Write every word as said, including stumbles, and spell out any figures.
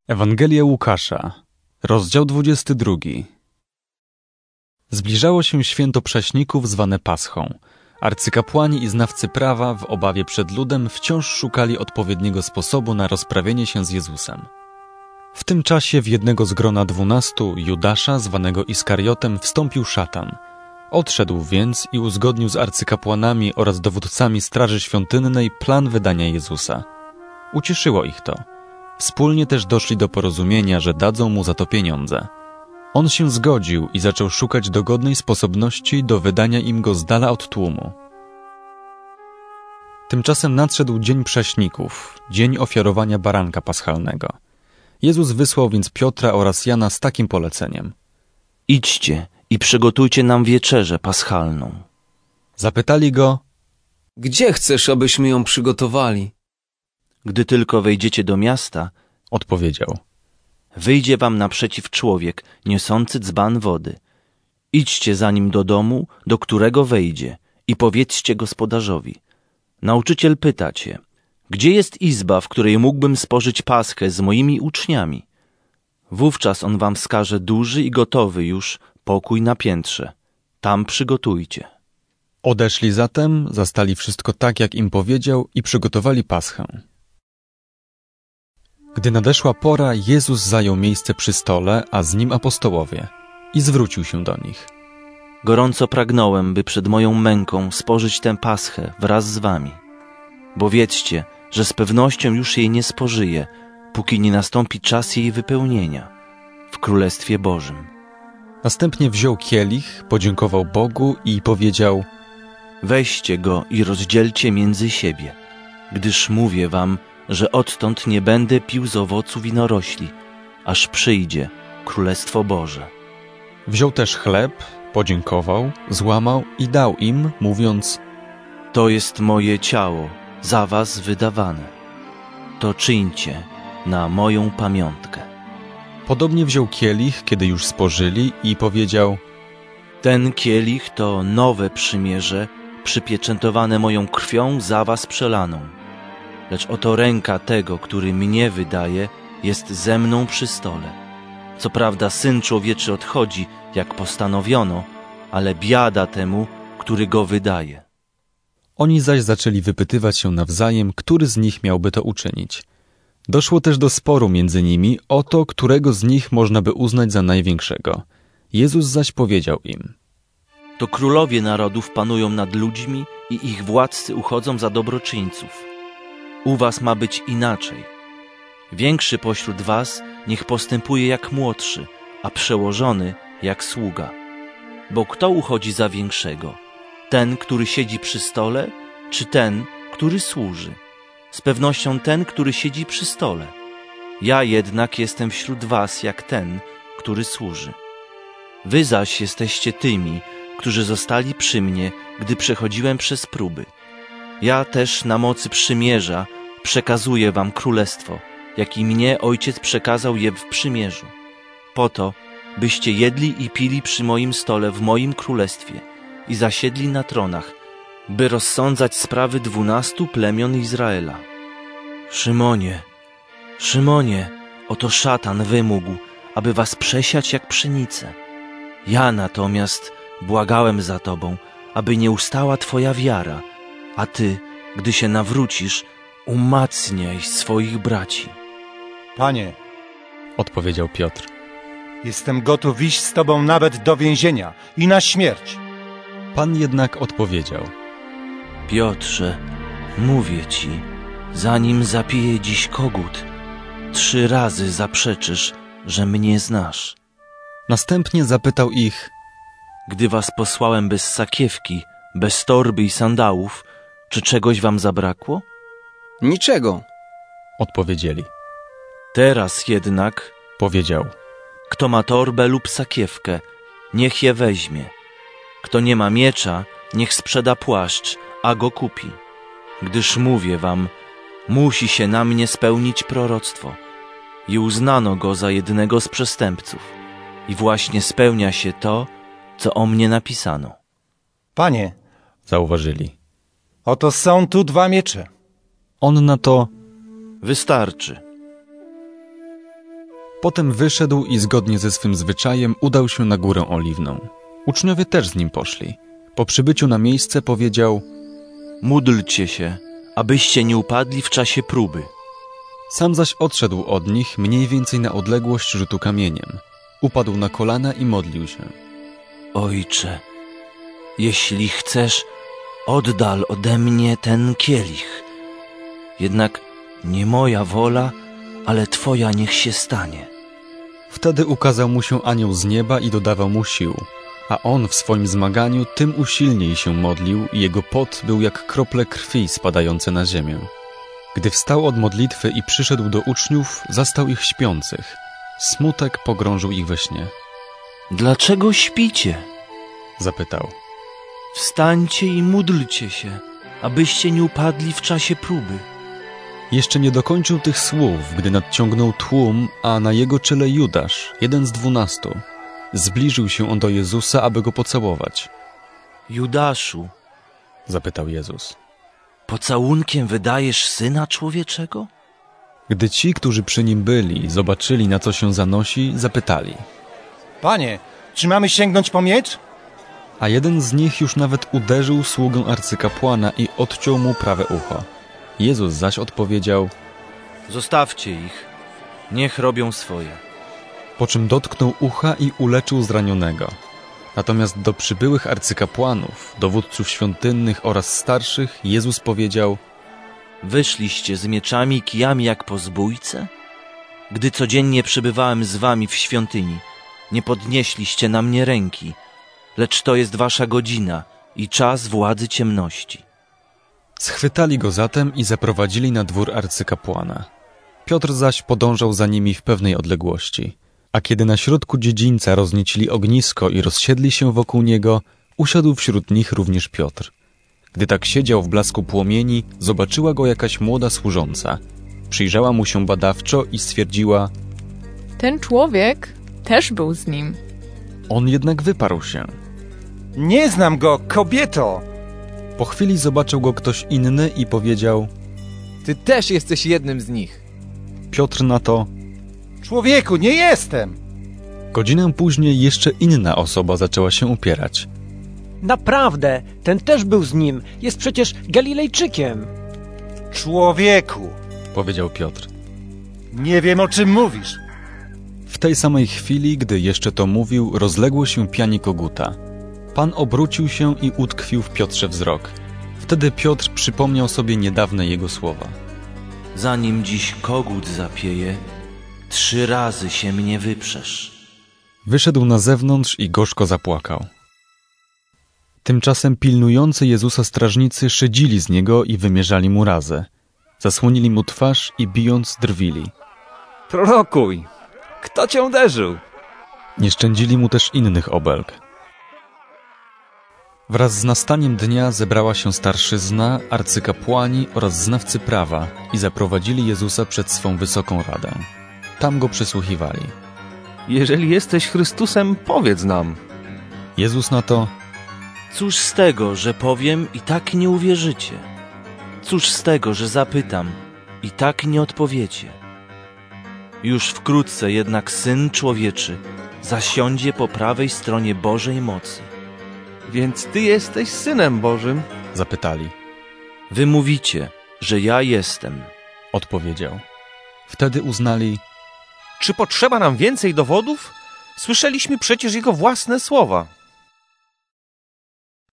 Ewangelia Łukasza, rozdział dwudziesty drugi. Zbliżało się święto Prześników zwane Paschą. Arcykapłani i znawcy prawa w obawie przed ludem wciąż szukali odpowiedniego sposobu na rozprawienie się z Jezusem. W tym czasie w jednego z grona dwunastu, Judasza, zwanego Iskariotem, wstąpił szatan. Odszedł więc i uzgodnił z arcykapłanami oraz dowódcami straży świątynnej plan wydania Jezusa. Ucieszyło ich to. Wspólnie też doszli do porozumienia, że dadzą mu za to pieniądze. On się zgodził i zaczął szukać dogodnej sposobności do wydania im go z dala od tłumu. Tymczasem nadszedł dzień Prześników, dzień ofiarowania baranka paschalnego. Jezus wysłał więc Piotra oraz Jana z takim poleceniem. Idźcie i przygotujcie nam wieczerzę paschalną. Zapytali go, gdzie chcesz, abyśmy ją przygotowali? Gdy tylko wejdziecie do miasta, odpowiedział, wyjdzie wam naprzeciw człowiek, niosący dzban wody. Idźcie za nim do domu, do którego wejdzie, i powiedzcie gospodarzowi. Nauczyciel pyta cię, gdzie jest izba, w której mógłbym spożyć paschę z moimi uczniami? Wówczas on wam wskaże duży i gotowy już pokój na piętrze. Tam przygotujcie. Odeszli zatem, zastali wszystko tak, jak im powiedział, i przygotowali paschę. Gdy nadeszła pora, Jezus zajął miejsce przy stole, a z nim apostołowie, i zwrócił się do nich. Gorąco pragnąłem, by przed moją męką spożyć tę paschę wraz z wami. Bo wiedzcie, że z pewnością już jej nie spożyję, póki nie nastąpi czas jej wypełnienia w Królestwie Bożym. Następnie wziął kielich, podziękował Bogu i powiedział: weźcie go i rozdzielcie między siebie, gdyż mówię wam, że odtąd nie będę pił z owocu winorośli, aż przyjdzie Królestwo Boże. Wziął też chleb, podziękował, złamał i dał im, mówiąc: to jest moje ciało, za was wydawane. To czyńcie na moją pamiątkę. Podobnie wziął kielich, kiedy już spożyli, i powiedział: ten kielich to nowe przymierze, przypieczętowane moją krwią za was przelaną. Lecz oto ręka tego, który mnie wydaje, jest ze mną przy stole. Co prawda Syn Człowieczy odchodzi, jak postanowiono, ale biada temu, który go wydaje. Oni zaś zaczęli wypytywać się nawzajem, który z nich miałby to uczynić. Doszło też do sporu między nimi o to, którego z nich można by uznać za największego. Jezus zaś powiedział im: to królowie narodów panują nad ludźmi i ich władcy uchodzą za dobroczyńców. U was ma być inaczej. Większy pośród was niech postępuje jak młodszy, a przełożony jak sługa. Bo kto uchodzi za większego? Ten, który siedzi przy stole, czy ten, który służy? Z pewnością ten, który siedzi przy stole. Ja jednak jestem wśród was jak ten, który służy. Wy zaś jesteście tymi, którzy zostali przy mnie, gdy przechodziłem przez próby. Ja też na mocy przymierza przekazuję wam królestwo, jak i mnie Ojciec przekazał je w przymierzu. Po to, byście jedli i pili przy moim stole w moim królestwie i zasiedli na tronach, by rozsądzać sprawy dwunastu plemion Izraela. Szymonie, Szymonie, oto szatan wymógł, aby was przesiać jak pszenicę. Ja natomiast błagałem za tobą, aby nie ustała twoja wiara, a ty, gdy się nawrócisz, umacniaj swoich braci. Panie, odpowiedział Piotr, jestem gotów iść z tobą nawet do więzienia i na śmierć. Pan jednak odpowiedział: Piotrze, mówię ci, zanim zapije dziś kogut, trzy razy zaprzeczysz, że mnie znasz. Następnie zapytał ich: gdy was posłałem bez sakiewki, bez torby i sandałów, czy czegoś wam zabrakło? Niczego, odpowiedzieli. Teraz jednak, powiedział, kto ma torbę lub sakiewkę, niech je weźmie. Kto nie ma miecza, niech sprzeda płaszcz, a go kupi. Gdyż mówię wam, musi się na mnie spełnić proroctwo. I uznano go za jednego z przestępców. I właśnie spełnia się to, co o mnie napisano. Panie, zauważyli, oto są tu dwa miecze. On na to: wystarczy. Potem wyszedł i zgodnie ze swym zwyczajem udał się na Górę Oliwną. Uczniowie też z nim poszli. Po przybyciu na miejsce powiedział: Módlcie się, abyście nie upadli w czasie próby. Sam zaś odszedł od nich mniej więcej na odległość rzutu kamieniem. Upadł na kolana i modlił się. Ojcze, jeśli chcesz, oddal ode mnie ten kielich. Jednak nie moja wola, ale Twoja niech się stanie. Wtedy ukazał mu się anioł z nieba i dodawał mu sił, a on w swoim zmaganiu tym usilniej się modlił i jego pot był jak krople krwi spadające na ziemię. Gdy wstał od modlitwy i przyszedł do uczniów, zastał ich śpiących. Smutek pogrążył ich we śnie. Dlaczego śpicie? Zapytał. Wstańcie i módlcie się, abyście nie upadli w czasie próby. Jeszcze nie dokończył tych słów, gdy nadciągnął tłum, a na jego czele Judasz, jeden z dwunastu. Zbliżył się on do Jezusa, aby go pocałować. Judaszu, zapytał Jezus, pocałunkiem wydajesz Syna Człowieczego? Gdy ci, którzy przy nim byli, zobaczyli, na co się zanosi, zapytali. Panie, czy mamy sięgnąć po miecz? A jeden z nich już nawet uderzył sługę arcykapłana i odciął mu prawe ucho. Jezus zaś odpowiedział: Zostawcie ich, niech robią swoje. Po czym dotknął ucha i uleczył zranionego. Natomiast do przybyłych arcykapłanów, dowódców świątynnych oraz starszych Jezus powiedział: Wyszliście z mieczami i kijami jak po zbójce? Gdy codziennie przebywałem z wami w świątyni, nie podnieśliście na mnie ręki, lecz to jest wasza godzina i czas władzy ciemności. Schwytali go zatem i zaprowadzili na dwór arcykapłana. Piotr zaś podążał za nimi w pewnej odległości. A kiedy na środku dziedzińca rozniecili ognisko i rozsiedli się wokół niego, usiadł wśród nich również Piotr. Gdy tak siedział w blasku płomieni, zobaczyła go jakaś młoda służąca. Przyjrzała mu się badawczo i stwierdziła: Ten człowiek też był z nim. On jednak wyparł się: Nie znam go, kobieto! Po chwili zobaczył go ktoś inny i powiedział: Ty też jesteś jednym z nich. Piotr na to: Człowieku, nie jestem! Godzinę później jeszcze inna osoba zaczęła się upierać. Naprawdę, ten też był z nim. Jest przecież Galilejczykiem. Człowieku, powiedział Piotr. Nie wiem, o czym mówisz. W tej samej chwili, gdy jeszcze to mówił, rozległo się pianie koguta. Pan obrócił się i utkwił w Piotrze wzrok. Wtedy Piotr przypomniał sobie niedawne jego słowa. Zanim dziś kogut zapieje, trzy razy się mnie wyprzesz. Wyszedł na zewnątrz i gorzko zapłakał. Tymczasem pilnujący Jezusa strażnicy szydzili z niego i wymierzali mu razę. Zasłonili mu twarz i bijąc drwili. Prorokuj! Kto cię uderzył? Nie szczędzili mu też innych obelg. Wraz z nastaniem dnia zebrała się starszyzna, arcykapłani oraz znawcy prawa i zaprowadzili Jezusa przed swą wysoką radę. Tam go przysłuchiwali. Jeżeli jesteś Chrystusem, powiedz nam. Jezus na to: Cóż z tego, że powiem i tak nie uwierzycie? Cóż z tego, że zapytam i tak nie odpowiecie? Już wkrótce jednak Syn Człowieczy zasiądzie po prawej stronie Bożej mocy. Więc ty jesteś Synem Bożym? Zapytali. Wy mówicie, że ja jestem. Odpowiedział. Wtedy uznali: Czy potrzeba nam więcej dowodów? Słyszeliśmy przecież jego własne słowa.